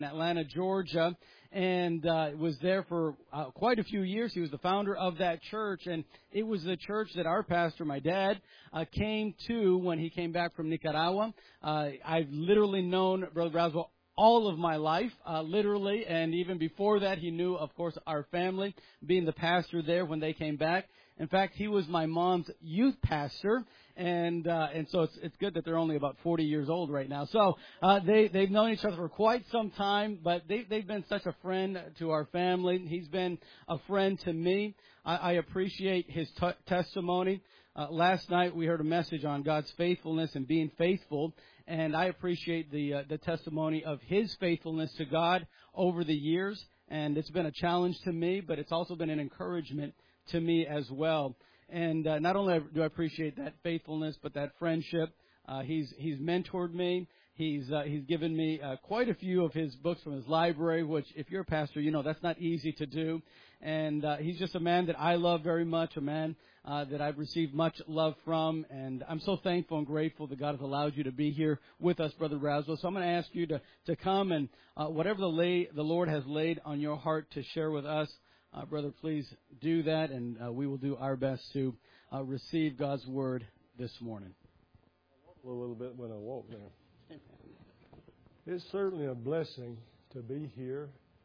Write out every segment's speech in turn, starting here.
in Atlanta, Georgia, and was there for quite a few years. He was the founder of that church, and it was the church that our pastor, my dad, came to when he came back from Nicaragua. I've literally known Brother Braswell all of my life, literally, and even before that, he knew, of course, our family, being the pastor there when they came back. In fact, he was my mom's youth pastor, and so it's good that they're only about 40 years old right now. So they've known each other for quite some time, but they've been such a friend to our family. He's been a friend to me. I appreciate his testimony. Last night we heard a message on God's faithfulness and being faithful, and I appreciate the testimony of his faithfulness to God over the years. And it's been a challenge to me, but it's also been an encouragement to me as well. And not only do I appreciate that faithfulness, but that friendship. He's mentored me. He's given me quite a few of his books from his library, which, if you're a pastor, you know that's not easy to do. And he's just a man that I love very much, a man that I've received much love from. And I'm so thankful and grateful that God has allowed you to be here with us, Brother Braswell. So I'm going to ask you to come and whatever the Lord has laid on your heart to share with us, brother, please do that, and we will do our best to receive God's word this morning. A little bit when I walk there. It's certainly a blessing to be here.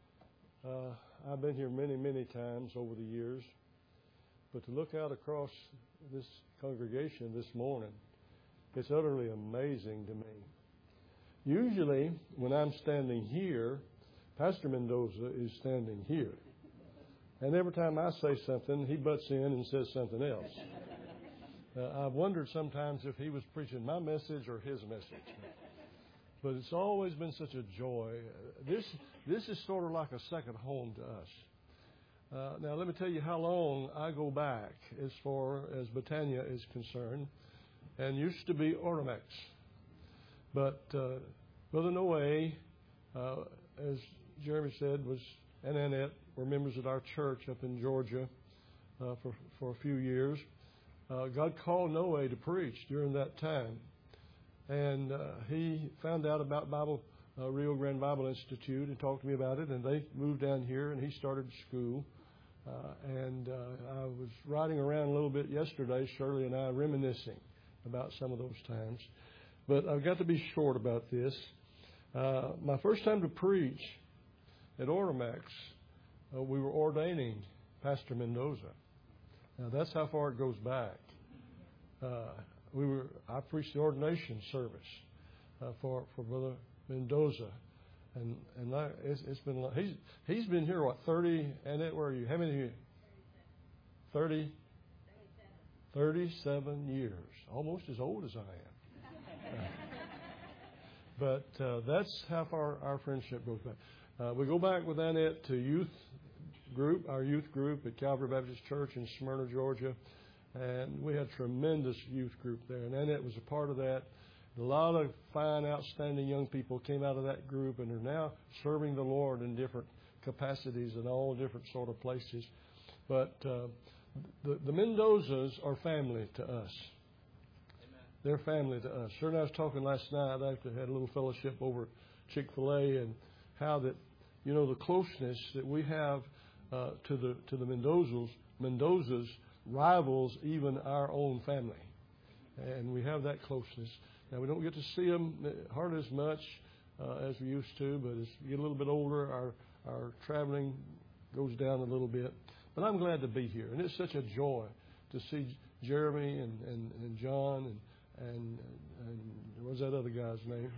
I've been here many, many times over the years, but to look out across this congregation this morning, it's utterly amazing to me. Usually, when I'm standing here, Pastor Mendoza is standing here. And every time I say something, he butts in and says something else. I've wondered sometimes if he was preaching my message or his message. But it's always been such a joy. This is sort of like a second home to us. Now, let me tell you how long I go back as far as Betania is concerned, and used to be Ortomax. But Brother Noe, as Jeremy said, and Annette were members of our church up in Georgia for a few years. God called Noe to preach during that time. And he found out about Rio Grande Bible Institute and talked to me about it. And they moved down here, and he started school. I was riding around a little bit yesterday, Shirley and I, reminiscing about some of those times. But I've got to be short about this. My first time to preach at Ortomax, we were ordaining Pastor Mendoza. Now, that's how far it goes back. I preached the ordination service for Brother Mendoza, and it's been he's been here 30. Annette, where are you? How many of you? 37 years, almost as old as I am. But that's how far our friendship goes back. We go back with Annette to our youth group at Calvary Baptist Church in Smyrna, Georgia. And we had a tremendous youth group there. And Annette was a part of that. A lot of fine, outstanding young people came out of that group and are now serving the Lord in different capacities in all different sort of places. But the Mendozas are family to us. Amen. They're family to us. Sure, and I was talking last night after I had a little fellowship over at Chick-fil-A, and how that, the closeness that we have to the Mendozas rivals even our own family. And we have that closeness. Now, we don't get to see them hardly as much as we used to, but as we get a little bit older, our traveling goes down a little bit. But I'm glad to be here. And it's such a joy to see Jeremy and John and what's that other guy's name?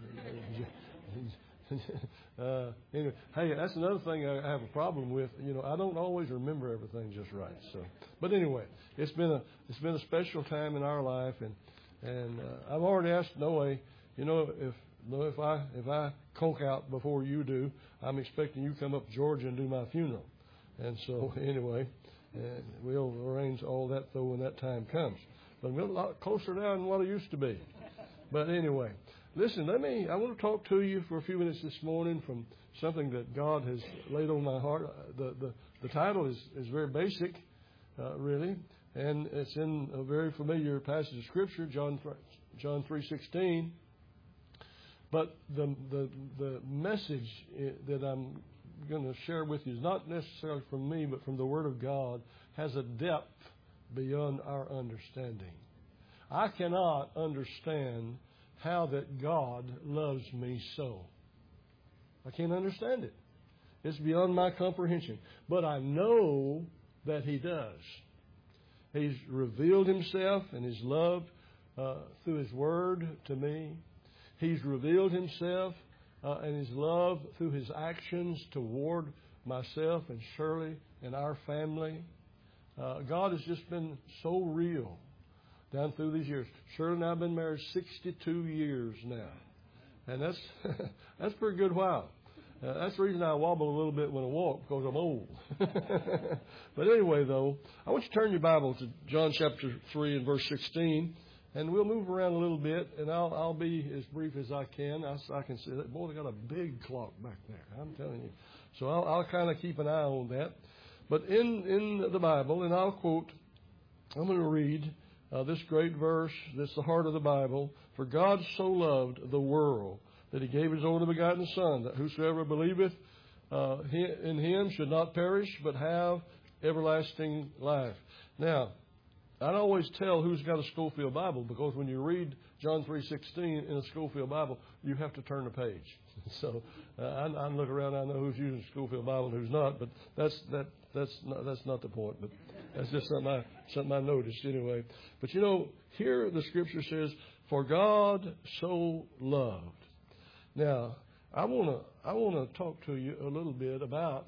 Anyway, hey, that's another thing I have a problem with. I don't always remember everything just right. So, but anyway, it's been a special time in our life, and I've already asked Noe. If I conk out before you do, I'm expecting you to come up to Georgia and do my funeral. And so anyway, we'll arrange all that though when that time comes. But we're a lot closer now than what it used to be. But anyway. Listen, I want to talk to you for a few minutes this morning from something that God has laid on my heart. The title is very basic, really, and it's in a very familiar passage of Scripture, John 3:16. But the message that I'm going to share with you is not necessarily from me, but from the Word of God, has a depth beyond our understanding. I cannot understand how that God loves me so. I can't understand it. It's beyond my comprehension. But I know that He does. He's revealed Himself and His love through His Word to me. He's revealed Himself and His love through His actions toward myself and Shirley and our family. God has just been so real down through these years. Shirley and I have been married 62 years now. And that's a pretty good while. That's the reason I wobble a little bit when I walk, because I'm old. But anyway, though, I want you to turn your Bible to John chapter 3 and verse 16. And we'll move around a little bit, and I'll be as brief as I can. I can see that. Boy, they got a big clock back there, I'm telling you. So I'll kind of keep an eye on that. But in the Bible, and I'll quote, I'm going to read this great verse. This is the heart of the Bible. For God so loved the world that He gave His only begotten Son, that whosoever believeth in Him should not perish, but have everlasting life. Now, I don't always tell who's got a Schofield Bible, because when you read John 3:16 in a Schofield Bible, you have to turn the page. So I look around, I know who's using a Schofield Bible and who's not, but that's not the point. But that's just something I noticed anyway. But you know, here the Scripture says, "For God so loved." Now, I want to talk to you a little bit about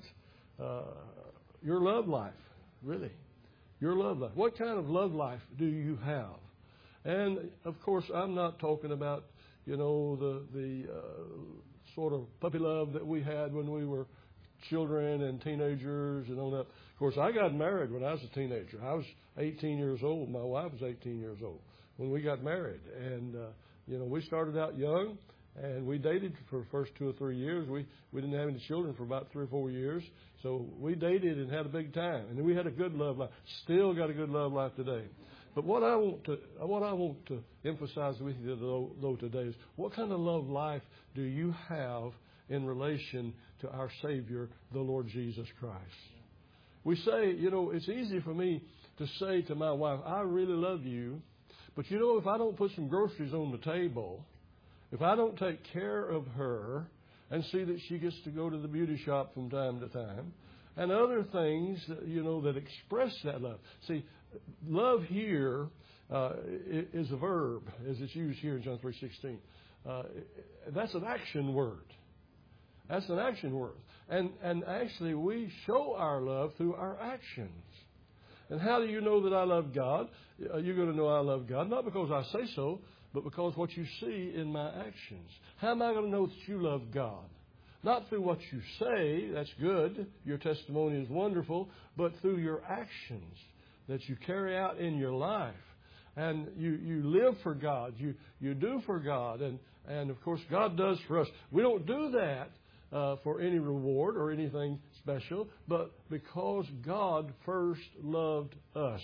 your love life, really. Your love life. What kind of love life do you have? And, of course, I'm not talking about, you know, the sort of puppy love that we had when we were children and teenagers and all that. Of course, I got married when I was a teenager. I was 18 years old. My wife was 18 years old when we got married. And, you know, we started out young, and we dated for the first 2 or 3 years. We didn't have any children for about 3 or 4 years. So we dated and had a big time. And then we had a good love life. Still got a good love life today. But what I want to emphasize with you though today is, what kind of love life do you have in relation to our Savior, the Lord Jesus Christ? We say, you know, it's easy for me to say to my wife, I really love you. But you know, if I don't put some groceries on the table, if I don't take care of her and see that she gets to go to the beauty shop from time to time, and other things, you know, that express that love. See, love here is a verb, as it's used here in John 3:16. That's an action word. That's an action word. And actually, we show our love through our actions. And how do you know that I love God? You're going to know I love God, not because I say so, but because what you see in my actions. How am I going to know that you love God? Not through what you say, that's good, your testimony is wonderful, but through your actions that you carry out in your life. And you live for God, you do for God, and of course God does for us. We don't do that for any reward or anything special, but because God first loved us.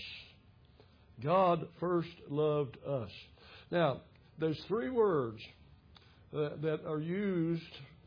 God first loved us. Now, there's 3 words that are used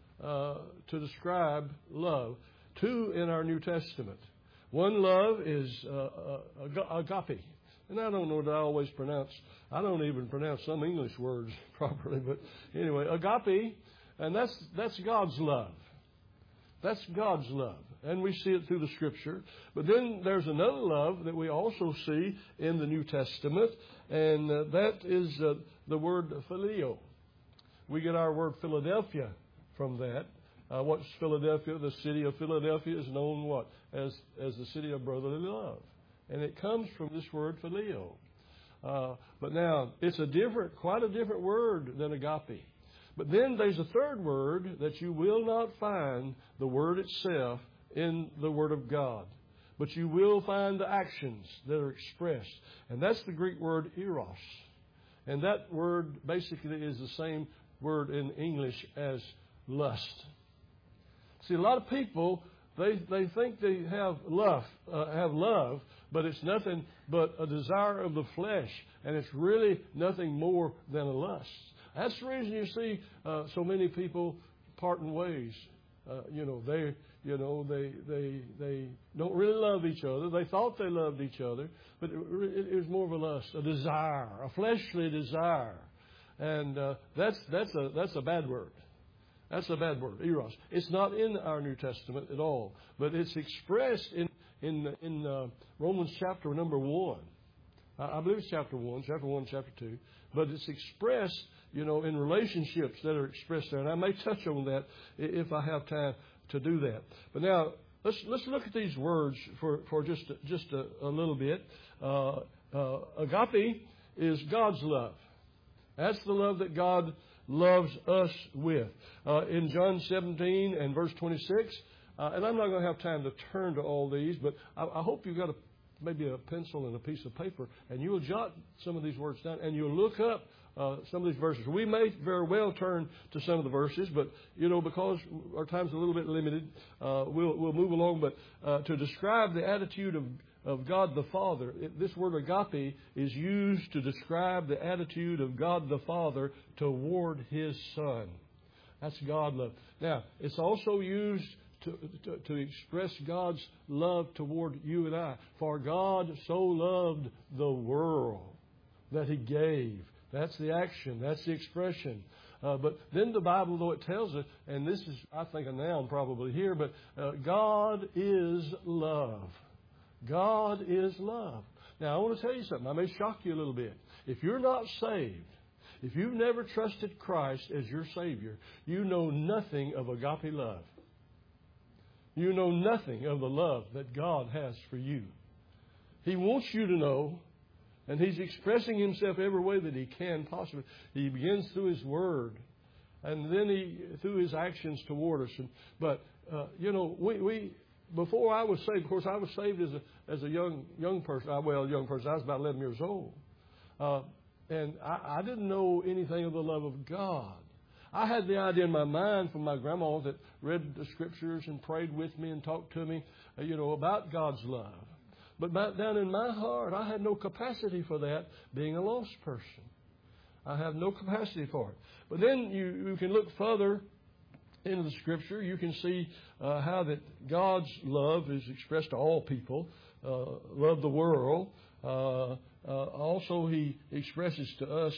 to describe love. 2 in our New Testament. One love is agape. And I don't know that I always pronounce, I don't even pronounce some English words properly, but anyway, agape, and that's God's love. That's God's love. And we see it through the Scripture. But then there's another love that we also see in the New Testament, and that is the word phileo. We get our word Philadelphia from that. What's Philadelphia? The city of Philadelphia is known what? As the city of brotherly love. And it comes from this word phileo. But now, it's quite a different word than agape. But then there's a third word that you will not find the word itself in the Word of God. But you will find the actions that are expressed. And that's the Greek word eros. And that word basically is the same word in English as lust. See, a lot of people, they think they have love, but it's nothing but a desire of the flesh. And it's really nothing more than a lust. That's the reason you see so many people parting ways. They don't really love each other. They thought they loved each other, but it was more of a lust, a desire, a fleshly desire, and that's a bad word. That's a bad word, eros. It's not in our New Testament at all, but it's expressed in Romans chapter number 1. I believe it's chapter 1, chapter 2. But it's expressed, in relationships that are expressed there. And I may touch on that if I have time to do that. But now, let's look at these words for just a little bit. Agape is God's love. That's the love that God loves us with. In John 17 and verse 26, and I'm not going to have time to turn to all these, but I hope you've got maybe a pencil and a piece of paper, and you'll jot some of these words down, and you'll look up some of these verses. We may very well turn to some of the verses, but, because our time's a little bit limited, we'll move along. But to describe the attitude of God the Father, this word agape is used to describe the attitude of God the Father toward His Son. That's God love. Now, it's also used to express God's love toward you and I. For God so loved the world that He gave. That's the action. That's the expression. But then the Bible, though it tells us, and this is, I think, a noun probably here, but God is love. God is love. Now, I want to tell you something. I may shock you a little bit. If you're not saved, if you've never trusted Christ as your Savior, you know nothing of agape love. You know nothing of the love that God has for you. He wants you to know, and He's expressing Himself every way that He can possibly. He begins through His Word, and then through His actions toward us. But we before I was saved, of course, I was saved as a young person. Young person. I was about 11 years old, and I didn't know anything of the love of God. I had the idea in my mind from my grandma that read the Scriptures and prayed with me and talked to me, about God's love. But down in my heart, I had no capacity for that, being a lost person. I have no capacity for it. But then you can look further into the Scripture. You can see how that God's love is expressed to all people. Love the world. Also, He expresses to us,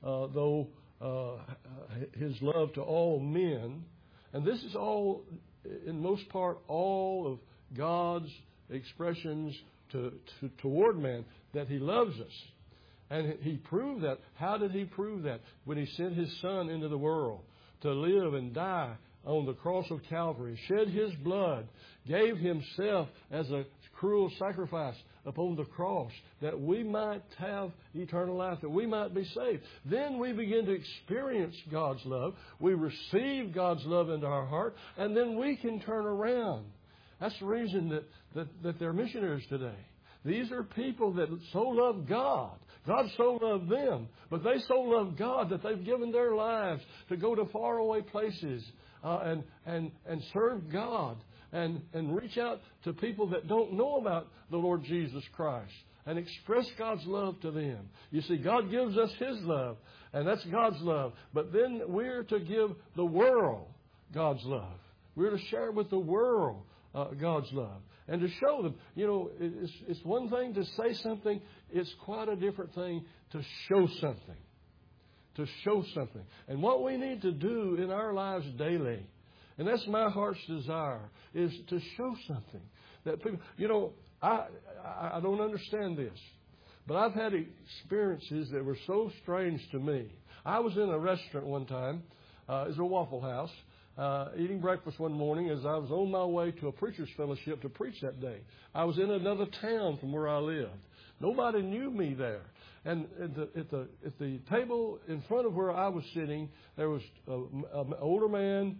His love to all men. And this is all, in most part, all of God's expressions toward man, that He loves us. And He proved that. How did He prove that? When He sent His Son into the world to live and die on the cross of Calvary, shed His blood, gave Himself as a cruel sacrifice upon the cross, that we might have eternal life, that we might be saved. Then we begin to experience God's love. We receive God's love into our heart, and then we can turn around. That's the reason that they're missionaries today. These are people that so love God. God so loved them, but they so love God that they've given their lives to go to faraway places and serve God. And reach out to people that don't know about the Lord Jesus Christ and express God's love to them. You see, God gives us His love, and that's God's love. But then we're to give the world God's love. We're to share with the world God's love and to show them. It's one thing to say something. It's quite a different thing to show something. To show something. And what we need to do in our lives daily, and that's my heart's desire, is to show something that people, I don't understand this, but I've had experiences that were so strange to me. I was in a restaurant one time, it was a Waffle House, eating breakfast one morning as I was on my way to a preacher's fellowship to preach that day. I was in another town from where I lived. Nobody knew me there. And at the table in front of where I was sitting, there was an older man,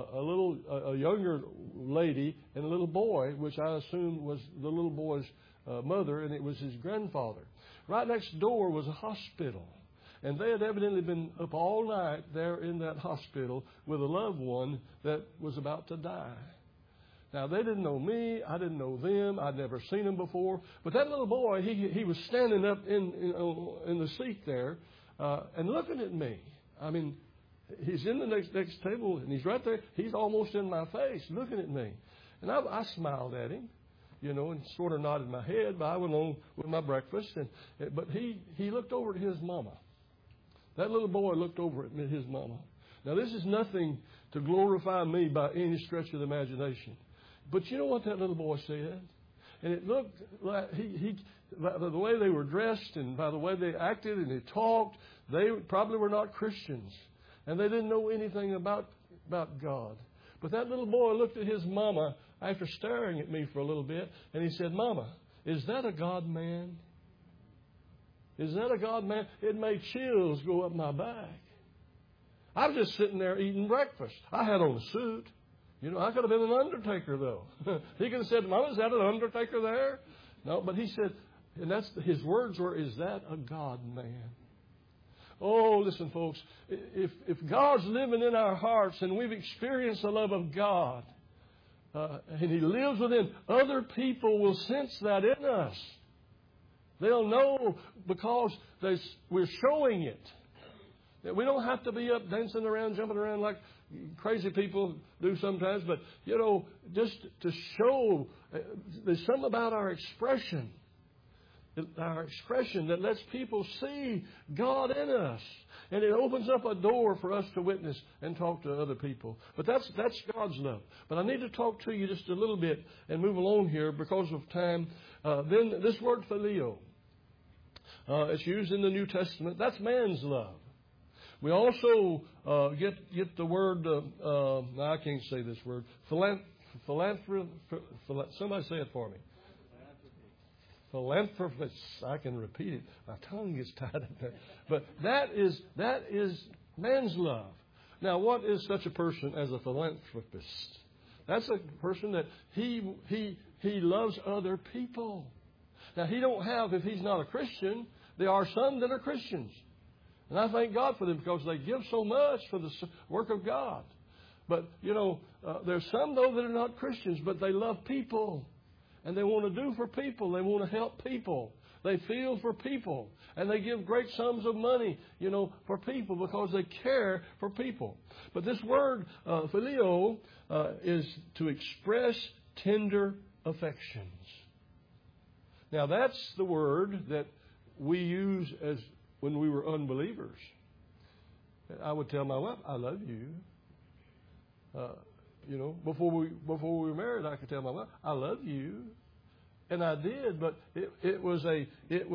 a younger lady, and a little boy, which I assumed was the little boy's mother, and it was his grandfather. Right next door was a hospital, and they had evidently been up all night there in that hospital with a loved one that was about to die. Now, they didn't know me. I didn't know them. I'd never seen them before. But that little boy, he was standing up in the seat there and looking at me. I mean, he's in the next table, and he's right there. He's almost in my face looking at me. And I smiled at him, and sort of nodded my head, but I went on with my breakfast. But he looked over at his mama. That little boy looked over at his mama. Now, this is nothing to glorify me by any stretch of the imagination. But you know what that little boy said? And it looked like by the way they were dressed and by the way they acted and they talked, they probably were not Christians. And they didn't know anything about God. But that little boy looked at his mama after staring at me for a little bit, and he said, "Mama, is that a God man? Is that a God man?" It made chills go up my back. I was just sitting there eating breakfast. I had on a suit. I could have been an undertaker, though. He could have said, "Mama, is that an undertaker there?" No, but he said, and his words were, "Is that a God man?" Oh, listen, folks, if God's living in our hearts and we've experienced the love of God, and He lives within, other people will sense that in us. They'll know because we're showing it. That we don't have to be up dancing around, jumping around like crazy people do sometimes, but, just to show there's something about our expression that lets people see God in us. And it opens up a door for us to witness and talk to other people. But that's God's love. But I need to talk to you just a little bit and move along here because of time. Then this word phileo, it's used in the New Testament. That's man's love. We also get the word, I can't say this word, philanthropy. Somebody say it for me. Philanthropist. I can repeat it. My tongue gets tied up there. But that is man's love. Now, what is such a person as a philanthropist? That's a person that he loves other people. Now, he don't have, if he's not a Christian, there are some that are Christians. And I thank God for them because they give so much for the work of God. But, there's some, though, that are not Christians, but they love people. And they want to do for people. They want to help people. They feel for people. And they give great sums of money, for people because they care for people. But this word, phileo, is to express tender affections. Now, that's the word that we use as when we were unbelievers. I would tell my wife, "I love you." Before we were married, I could tell my wife, "I love you," and I did. But it was a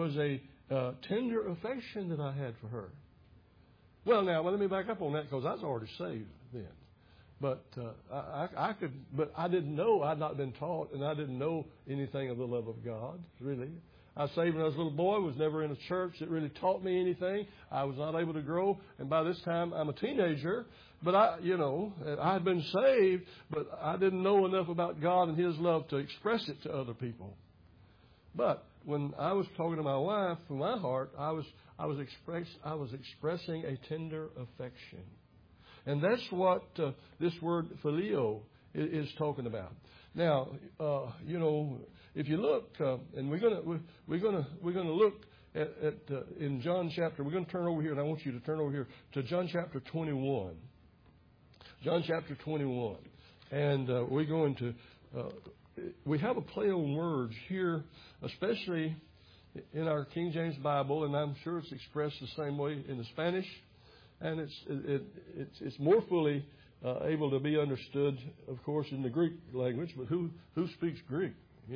tender affection that I had for her. Well, now let me back up on that because I was already saved then. But I could, but I didn't know. I'd not been taught, and I didn't know anything of the love of God really. I was saved when I was a little boy. Was never in a church that really taught me anything. I was not able to grow, and by this time I'm a teenager. But I had been saved, but I didn't know enough about God and His love to express it to other people. But when I was talking to my wife from my heart, I was expressing a tender affection, and that's what this word phileo is talking about. Now, if you look, and we're gonna look at in John chapter. We're going to turn over here, and I want you to turn over here to John chapter 21. John chapter 21, and we're going to. We have a play on words here, especially in our King James Bible, and I'm sure it's expressed the same way in the Spanish, and it's more fully able to be understood, of course, in the Greek language. But who speaks Greek?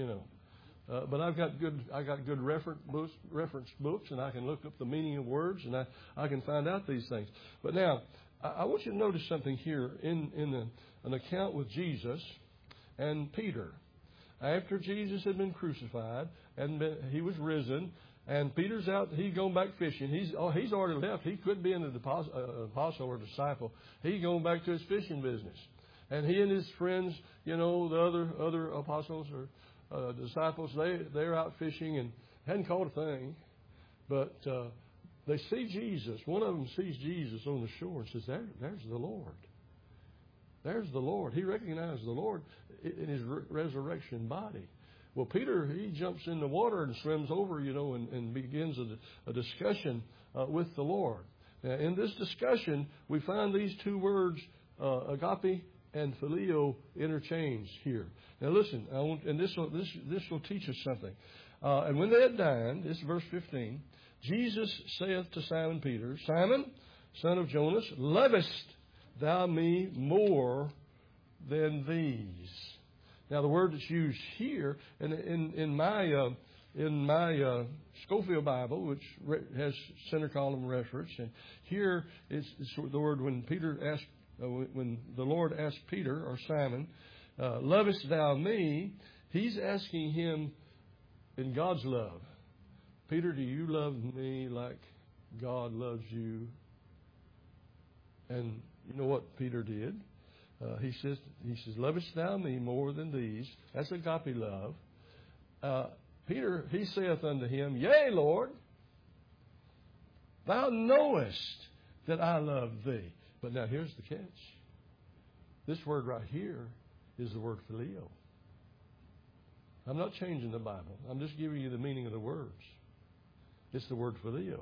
But I got good reference books, and I can look up the meaning of words, and I can find out these things. But now, I want you to notice something here in an account with Jesus and Peter. After Jesus had been crucified and He was risen, and Peter's out, he's going back fishing. He's already left. He couldn't be an apostle or disciple. He's going back to his fishing business. And he and his friends, the other apostles or disciples, they're out fishing and hadn't caught a thing. But they see Jesus. One of them sees Jesus on the shore and says, there's the Lord. There's the Lord. He recognized the Lord in His resurrection body. Well, Peter, he jumps in the water and swims over, and begins a discussion with the Lord. In this discussion, we find these two words, agape and phileo, interchanged here. Now listen, this will teach us something. And when they had dined, this is verse 15, Jesus saith to Simon Peter, Simon, son of Jonas, lovest thou me more than these? Now the word that's used here, and in my Scofield Bible, which has center column reference, and here it's the word when the Lord asked Peter or Simon, lovest thou me? He's asking him in God's love, Peter, do you love me like God loves you? And you know what Peter did? He says, lovest thou me more than these? That's agape love. Peter, he saith unto him, Yea, Lord, thou knowest that I love thee. But now here's the catch. This word right here is the word phileo. I'm not changing the Bible. I'm just giving you the meaning of the words. It's the word phileo.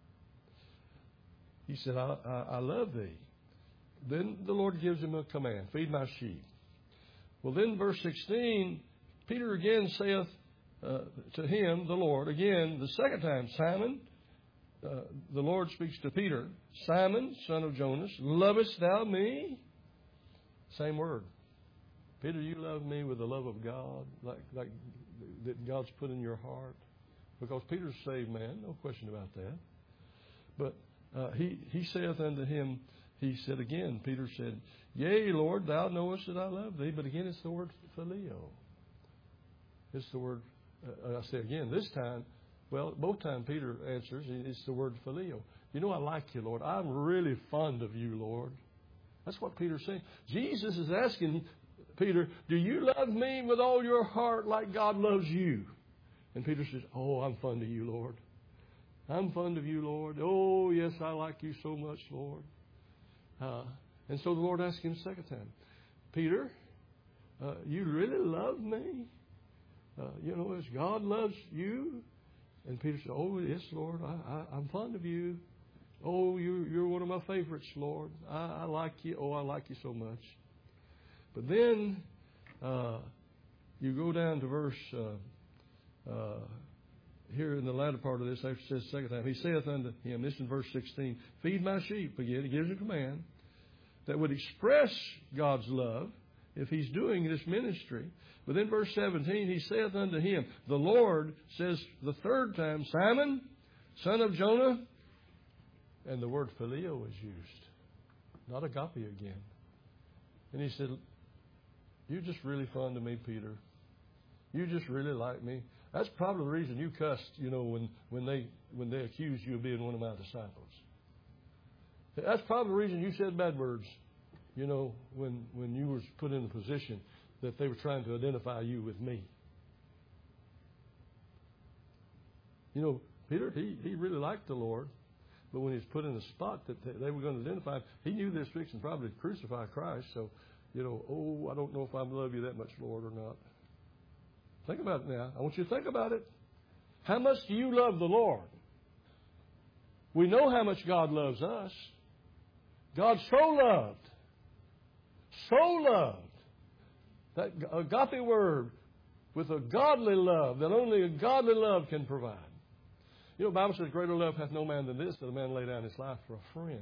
He said, I love thee. Then the Lord gives him a command, feed my sheep. Well, then verse 16, Peter again saith to him, the Lord, again, the second time, Simon, the Lord speaks to Peter, Simon, son of Jonas, lovest thou me? Same word. Peter, you love me with the love of God, like that God's put in your heart. Because Peter's a saved man, no question about that. But he saith unto him, he said again, Peter said, Yea, Lord, thou knowest that I love thee. But again, it's the word phileo. It's the word, I say again, this time, well, both times Peter answers, it's the word phileo. You know, I like you, Lord. I'm really fond of you, Lord. That's what Peter's saying. Jesus is asking Peter, do you love me with all your heart like God loves you? And Peter says, oh, I'm fond of you, Lord. I'm fond of you, Lord. Oh, yes, I like you so much, Lord. And so the Lord asked him a second time, Peter, you really love me? As God loves you? And Peter said, oh, yes, Lord, I'm fond of you. Oh, you're one of my favorites, Lord. I like you. Oh, I like you so much. But then you go down to verse here in the latter part of this, after it says the second time, he saith unto him, this is in verse 16, feed my sheep. Again, he gives a command that would express God's love if he's doing this ministry. But then verse 17, he saith unto him, the Lord says the third time, Simon, son of Jonah, and the word phileo is used, not agape again. And he said, you're just really fond of me, Peter. You just really like me. That's probably the reason you cussed, when they accused you of being one of my disciples. That's probably the reason you said bad words, when you were put in a position that they were trying to identify you with me. Peter, he really liked the Lord, but when he was put in a spot that they were going to identify him, he knew this fixing probably to crucify Christ. So, I don't know if I love you that much, Lord, or not. Think about it now. I want you to think about it. How much do you love the Lord? We know how much God loves us. God so loved, that agape word with a godly love that only a godly love can provide. The Bible says, greater love hath no man than this, that a man lay down his life for a friend.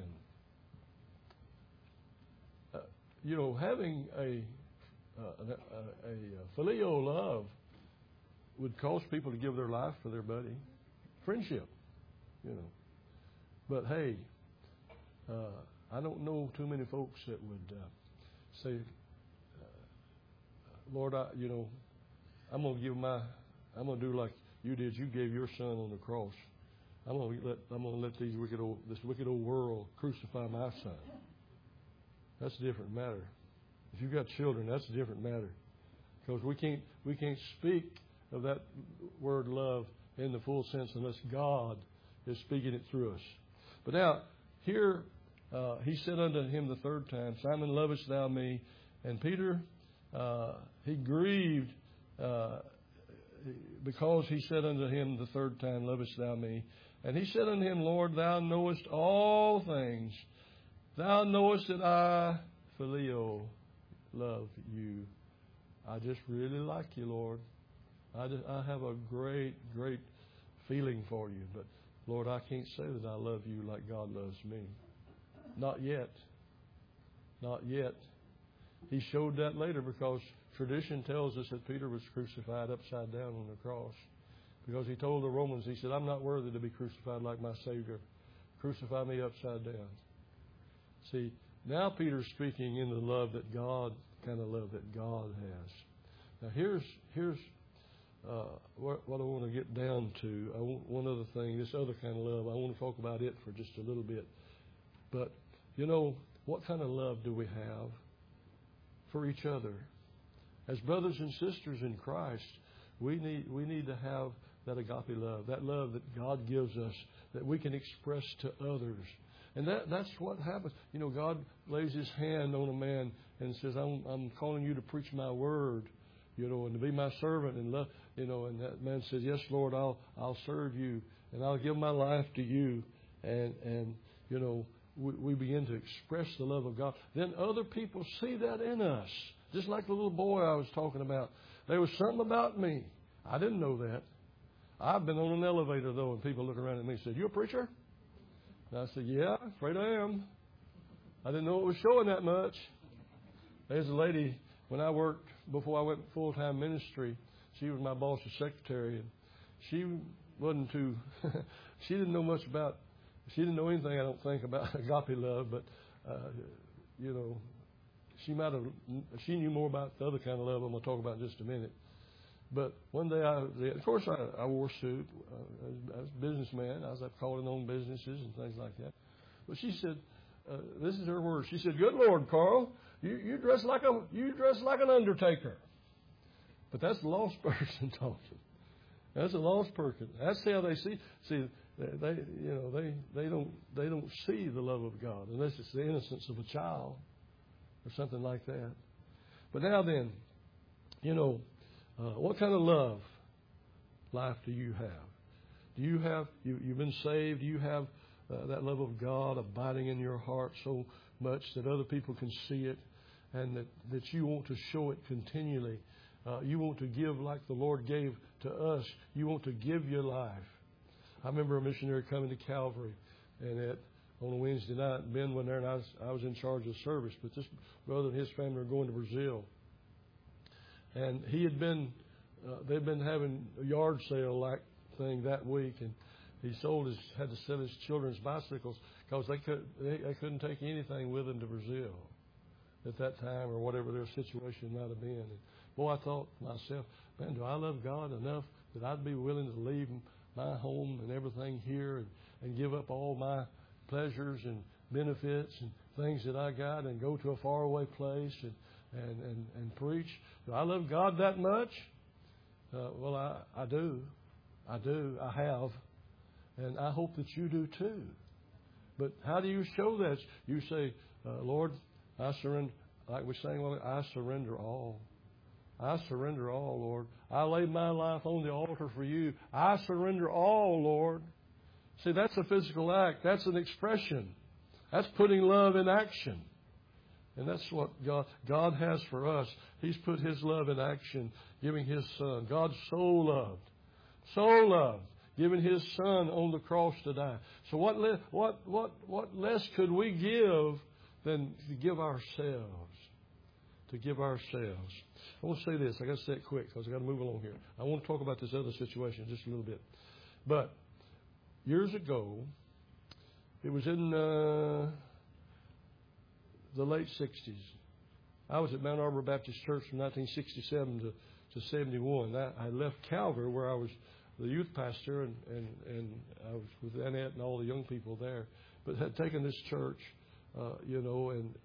Having a phileo love would cause people to give their life for their buddy. Friendship, But hey, I don't know too many folks that would say, Lord, I'm going to do like you did. You gave your son on the cross. I'm going to let this wicked old world crucify my son. That's a different matter. If you've got children, that's a different matter. Because we can't speak of that word love in the full sense unless God is speaking it through us. But now, here, he said unto him the third time, Simon, lovest thou me? And Peter, he grieved because he said unto him the third time, lovest thou me? And he said unto him, Lord, thou knowest all things. Thou knowest that I, Phileo, love you. I just really like you, Lord. I have a great, great feeling for you. But, Lord, I can't say that I love you like God loves me. Not yet. Not yet. He showed that later because tradition tells us that Peter was crucified upside down on the cross. Because he told the Romans, he said, I'm not worthy to be crucified like my Savior. Crucify me upside down. See, now Peter's speaking in the love that God, kind of love that God has. Now here's what I want to get down to. One other thing, this other kind of love, I want to talk about it for just a little bit. But, you know, what kind of love do we have for each other? As brothers and sisters in Christ, we need to have that agape love, that love that God gives us, that we can express to others. And that's what happens. You know, God lays His hand on a man and says, I'm calling you to preach my word, you know, and to be my servant and love, you know. And that man says, yes, Lord, I'll serve you and I'll give my life to you. And you know, we begin to express the love of God. Then other people see that in us, just like the little boy I was talking about. There was something about me. I didn't know that. I've been on an elevator, though, and people look around at me and said, you a preacher? And I said, yeah, afraid I am. I didn't know it was showing that much. There's a lady, when I worked, before I went full-time ministry, she was my boss's secretary, and she wasn't too, she didn't know much about, she didn't know anything, I don't think, about agape love, but, you know, she knew more about the other kind of love I'm going to talk about in just a minute. But one day, of course, I wore a suit. I was a businessman. I was calling on businesses and things like that. But she said, this is her word. She said, "Good Lord, Carl, you dress like an undertaker." But that's the lost person talking. That's a lost person. That's how they see. See, they don't see the love of God unless it's the innocence of a child or something like that. But now then, you know. What kind of love life do you have? Do you have, you've been saved, do you have that love of God abiding in your heart so much that other people can see it and that you want to show it continually? You want to give like the Lord gave to us. You want to give your life. I remember a missionary coming to Calvary and on a Wednesday night, Ben went there and I was in charge of the service, but this brother and his family were going to Brazil. And he had been, they'd been having a yard sale like thing that week, and he had to sell his children's bicycles because they couldn't take anything with them to Brazil at that time or whatever their situation might have been. And boy, I thought to myself, man, do I love God enough that I'd be willing to leave my home and everything here and give up all my pleasures and benefits and things that I got and go to a faraway place and preach? Do I love God that much? Well, I do. I do. I have. And I hope that you do too. But how do you show that? You say, Lord, I surrender. Like we sang, I surrender all. I surrender all, Lord. I lay my life on the altar for you. I surrender all, Lord. See, that's a physical act. That's an expression. That's putting love in action. And that's what God has for us. He's put His love in action, giving His Son. God so loved, giving His Son on the cross to die. So what less could we give than to give ourselves? To give ourselves. I want to say this. I got to say it quick because I got to move along here. I want to talk about this other situation just a little bit. But years ago, it was in the late 60s. I was at Mount Arbor Baptist Church from 1967 to 71. I left Calvary where I was the youth pastor and I was with Annette and all the young people there. But had taken this church, and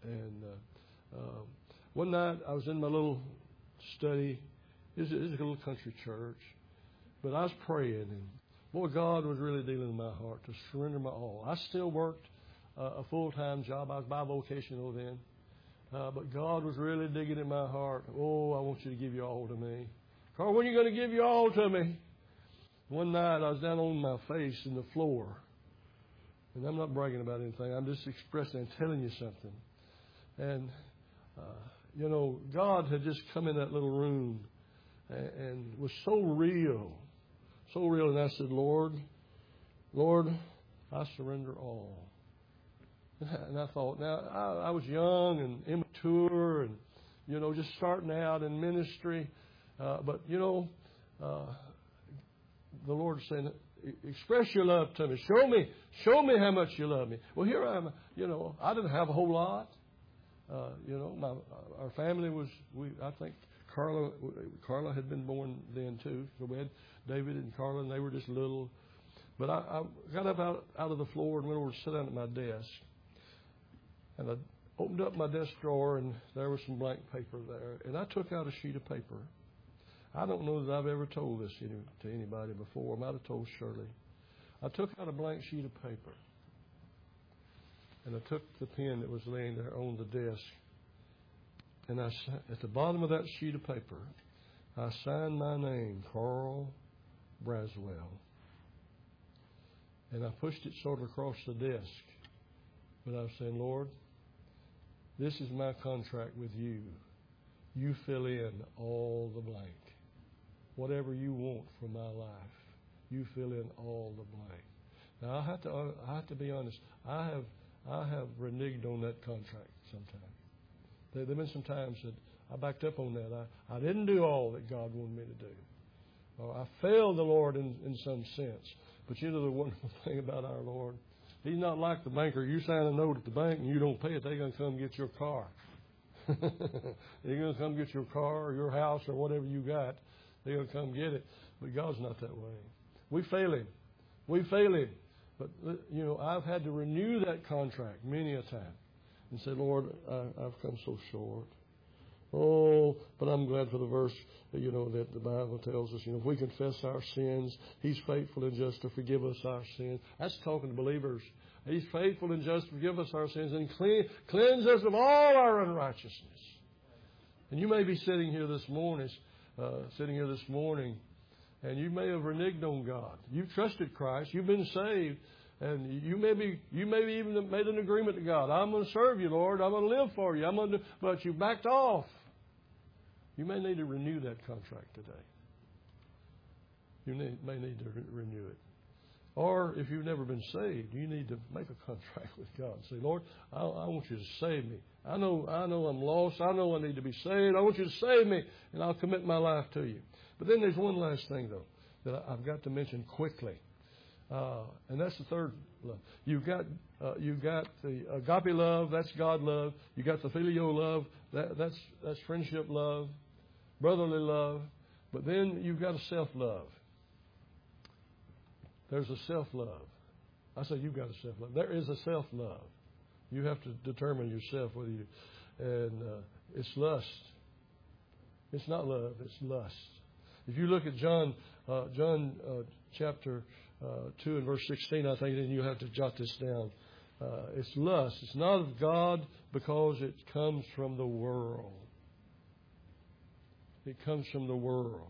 one night I was in my little study. It was a little country church. But I was praying and boy, God was really dealing in my heart to surrender my all. I still worked a full-time job. I was bivocational then. But God was really digging in my heart. Oh, I want you to give your all to me. Carl, when are you going to give your all to me? One night I was down on my face in the floor. And I'm not bragging about anything. I'm just expressing and telling you something. And, God had just come in that little room and was so real. So real. And I said, Lord, I surrender all. And I thought, now, I was young and immature and, just starting out in ministry. But the Lord saying, express your love to me. Show me how much you love me. Well, here I am. I didn't have a whole lot. Our family was, I think Carla had been born then too. So we had David and Carla, and they were just little. But I got up out of the floor and went over to sit down at my desk. And I opened up my desk drawer, and there was some blank paper there. And I took out a sheet of paper. I don't know that I've ever told this to anybody before. I might have told Shirley. I took out a blank sheet of paper. And I took the pen that was laying there on the desk. And at the bottom of that sheet of paper, I signed my name, Carl Braswell. And I pushed it sort of across the desk. But I was saying, Lord, this is my contract with you. You fill in all the blank. Whatever you want for my life, you fill in all the blank. Now, I have to be honest. I have reneged on that contract sometimes. There have been some times that I backed up on that. I didn't do all that God wanted me to do. Or I failed the Lord in some sense. But the wonderful thing about our Lord, He's not like the banker. You sign a note at the bank and you don't pay it, they're going to come get your car. They're going to come get your car or your house or whatever you got. They're going to come get it. But God's not that way. We fail Him. But, I've had to renew that contract many a time and say, Lord, I've come so short. Oh, but I'm glad for the verse, that the Bible tells us, if we confess our sins, He's faithful and just to forgive us our sins. That's talking to believers. He's faithful and just to forgive us our sins and cleanse us of all our unrighteousness. And you may be sitting here this morning, and you may have reneged on God. You've trusted Christ. You've been saved. And you may even made an agreement to God. I'm going to serve you, Lord. I'm going to live for you. But you backed off. You may need to renew that contract today. You may need to renew it. Or if you've never been saved, you need to make a contract with God. Say, Lord, I want you to save me. I know I'm lost. I know I need to be saved. I want you to save me, and I'll commit my life to you. But then there's one last thing, though, that I've got to mention quickly. And that's the third love. You've got the agape love, that's God love. You got the filial love, that's friendship love, brotherly love. But then you've got a self-love. There's a self-love. I say you've got a self-love. There is a self-love. You have to determine yourself whether you, and it's lust. It's not love, it's lust. If you look at John chapter 2 and verse 16, I think, then you have to jot this down. It's lust. It's not of God because it comes from the world. It comes from the world.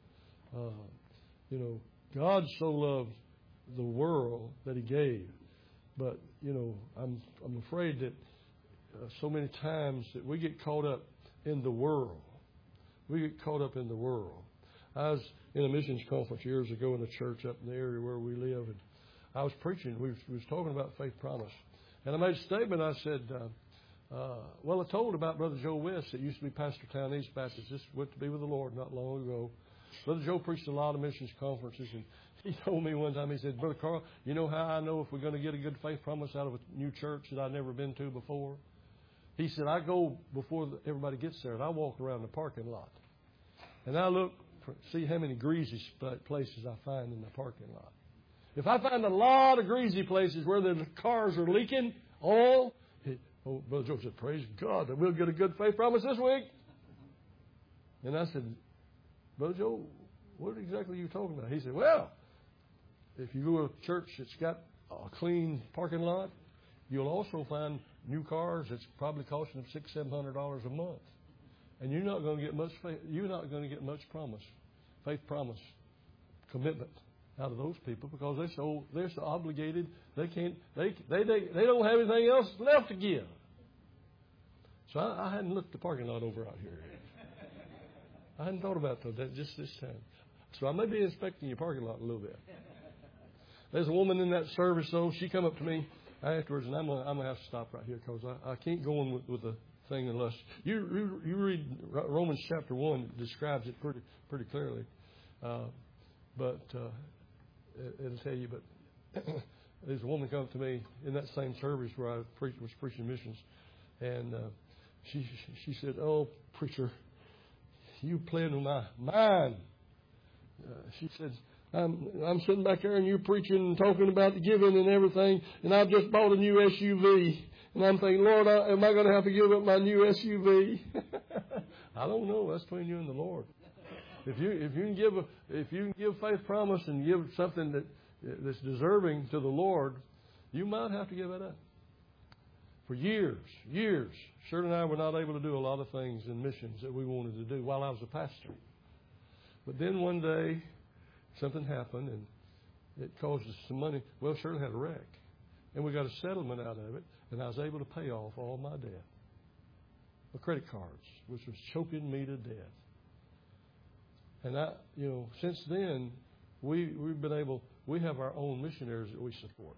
God so loved the world that He gave. But, I'm afraid that so many times that we get caught up in the world. We get caught up in the world. I was in a missions conference years ago in a church up in the area where we live, and I was preaching. We was talking about faith promise. And I made a statement. I said, I told about Brother Joe West that used to be Pastor Town East Baptist. Just went to be with the Lord not long ago. Brother Joe preached a lot of missions conferences, and he told me one time, he said, Brother Carl, you know how I know if we're going to get a good faith promise out of a new church that I've never been to before? He said, I go before everybody gets there, and I walk around the parking lot. And I look, see how many greasy places I find in the parking lot. If I find a lot of greasy places where the cars are leaking oil, Brother Joe said, praise God that we'll get a good faith promise this week. And I said, Brother Joe, what exactly are you talking about? He said, well, if you go to a church that's got a clean parking lot, you'll also find new cars that's probably costing them $600-700 a month. And you're not going to get much faith, you're not going to get much promise, faith promise, commitment out of those people because they're so obligated they don't have anything else left to give. So I hadn't looked the parking lot over out here. I hadn't thought about that just this time. So I may be inspecting your parking lot a little bit. There's a woman in that service, though. She come up to me afterwards, and I'm gonna have to stop right here because I can't go on with the thing unless you read Romans chapter 1. It describes it pretty clearly, but it'll tell you. But there's a woman come up to me in that same service where I was preaching missions, and she said, "Oh, preacher, you playing with my mind." She said, I'm sitting back there and you're preaching and talking about the giving and everything, and I've just bought a new SUV. And I'm thinking, Lord, am I going to have to give up my new SUV? I don't know. That's between you and the Lord. If you can give faith promise and give something that's deserving to the Lord, you might have to give it up. For years, Shirley and I were not able to do a lot of things in missions that we wanted to do while I was a pastor. But then one day, something happened, and it caused us some money. Well, Shirley had a wreck, and we got a settlement out of it, and I was able to pay off all my debt, my credit cards, which was choking me to death. And since then, we've been able. We have our own missionaries that we support.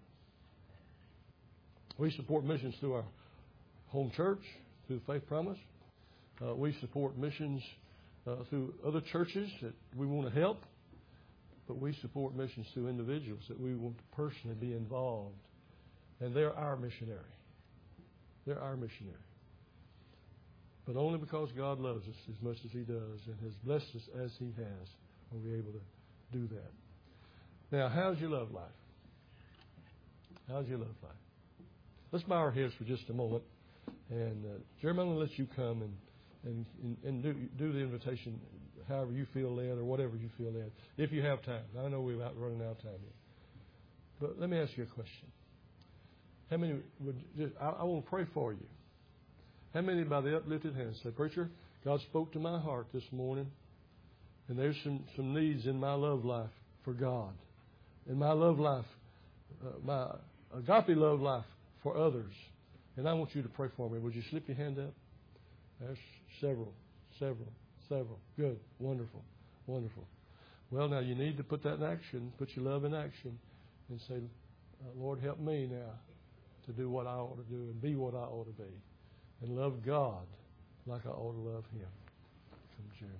We support missions through our home church, through Faith Promise. We support missions through other churches that we want to help. But we support missions through individuals that we want to personally be involved. And they're our missionary. They're our missionary. But only because God loves us as much as He does and has blessed us as He has are we able to do that. Now, how's your love life? How's your love life? Let's bow our heads for just a moment. And Jeremy, I'm going to let you come and do the invitation however you feel led or whatever you feel led, if you have time. I know we're about running out of time here. But let me ask you a question. How many I want to pray for you. How many by the uplifted hands say, Preacher, God spoke to my heart this morning, and there's some needs in my love life for God, in my love life, my agape love life for others, and I want you to pray for me. Would you slip your hand up? There's several. Good. Wonderful. Well, now you need to put that in action, put your love in action, and say, Lord, help me now to do what I ought to do and be what I ought to be and love God like I ought to love Him. Come, Jeremy.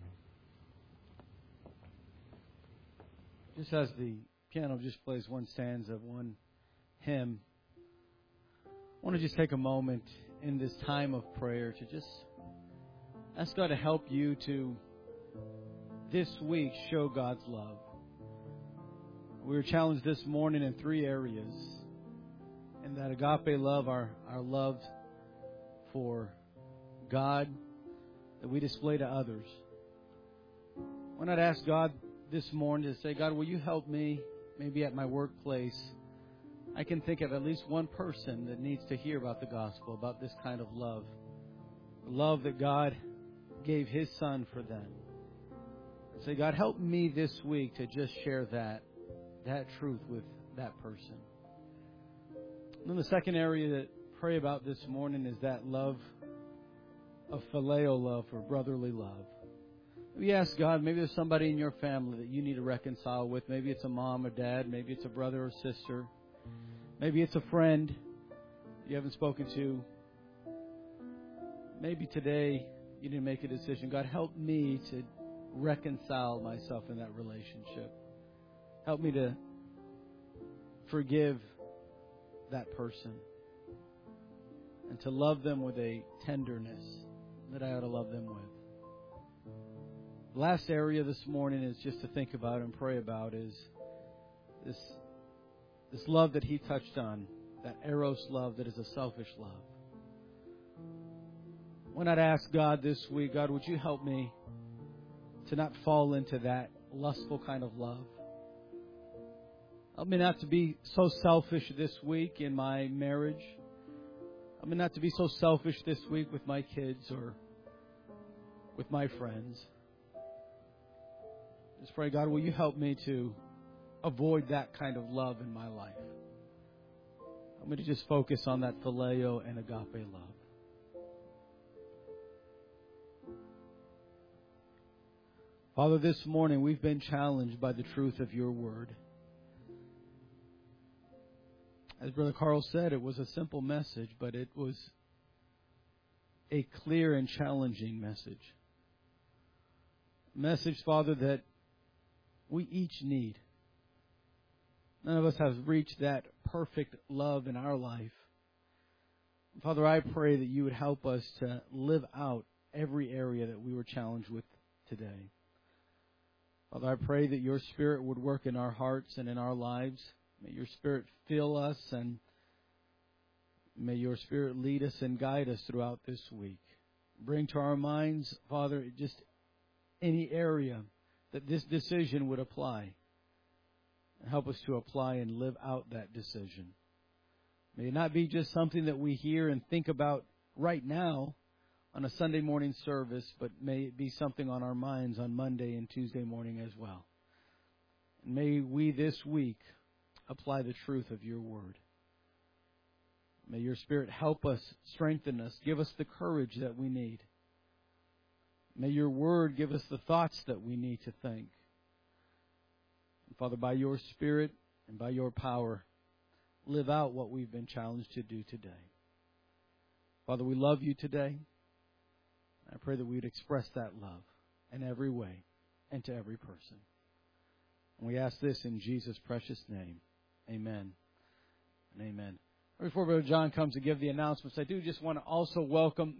Just as the piano just plays one stanza of one hymn, I want to just take a moment in this time of prayer to just ask God to help you to, this week, show God's love. We were challenged this morning in 3 areas. In that agape love, our love for God that we display to others. Why not ask God this morning to say, God, will you help me, maybe at my workplace? I can think of at least one person that needs to hear about the gospel, about this kind of love. The love that God gave His Son for them. Say, God, help me this week to just share that truth with that person. And then the second area that I pray about this morning is that love of phileo love, or brotherly love. We ask God, maybe there's somebody in your family that you need to reconcile with. Maybe it's a mom or dad. Maybe it's a brother or sister. Maybe it's a friend you haven't spoken to. Maybe today you didn't make a decision. God, help me to reconcile myself in that relationship. Help me to forgive that person and to love them with a tenderness that I ought to love them with. The last area this morning is just to think about and pray about is this love that He touched on, that eros love that is a selfish love. Why not ask God this week, God, would you help me to not fall into that lustful kind of love? Help me not to be so selfish this week in my marriage. Help me not to be so selfish this week with my kids or with my friends. Just pray, God, will you help me to avoid that kind of love in my life. I'm going to just focus on that phileo and agape love. Father, this morning we've been challenged by the truth of your word. As Brother Carl said, it was a simple message, but it was a clear and challenging message. A message, Father, that we each need. None of us have reached that perfect love in our life. Father, I pray that you would help us to live out every area that we were challenged with today. Father, I pray that your Spirit would work in our hearts and in our lives. May your Spirit fill us, and may your Spirit lead us and guide us throughout this week. Bring to our minds, Father, just any area that this decision would apply. And help us to apply and live out that decision. May it not be just something that we hear and think about right now on a Sunday morning service, but may it be something on our minds on Monday and Tuesday morning as well. And may we this week apply the truth of your word. May your Spirit help us, strengthen us, give us the courage that we need. May your word give us the thoughts that we need to think. And Father, by your Spirit and by your power, live out what we've been challenged to do today. Father, we love you today. I pray that we would express that love in every way and to every person. And we ask this in Jesus' precious name. Amen and amen. Before Brother John comes to give the announcements, I do just want to also welcome